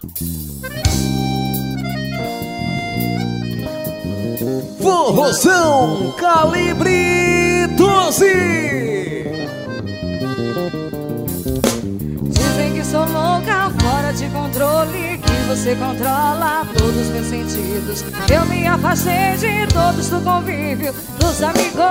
Forrozão Calibre 12. Dizem que sou louca, fora de controle, que você controla todos os meus sentidos. Eu me afastei de todos do convívio, dos amigos.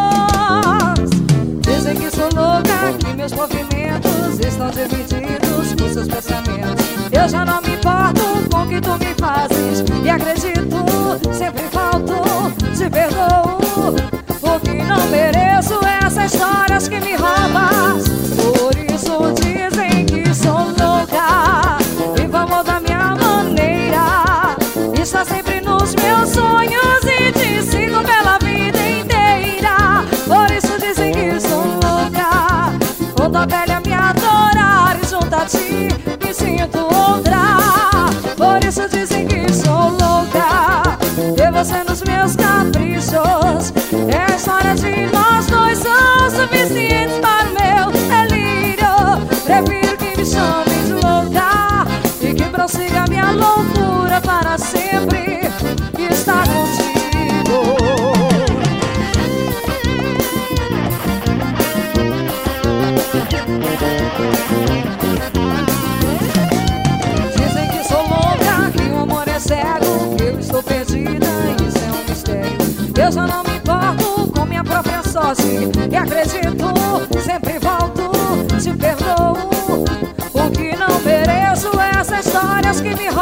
Dizem que sou louca, que meus movimentos estão divididos com seus pensamentos. Eu já não me importo com o que tu me fazes e acredito, sempre falto, te perdoo, porque não mereço essas histórias que me roubas. Por isso dizem que sou louca e vou mudar minha maneira. Está sempre nos meus sonhos e te sigo pela vida inteira. Por isso dizem que sou louca, quando a velha me adorar e junto a ti me sinto outra. Por isso dizem que sou louca, ter você nos meus caprichos. É a história de nós dois, são suficientes para o meu delírio. Prefiro que me chame de louca e que prossiga minha loucura para sempre estar contigo. Dizem que sou louca, que o amor é cego, que eu estou perdida, isso é um mistério. Eu já não me importo com minha própria sorte e acredito, sempre volto, te perdoo, porque não mereço essas histórias que me roubam.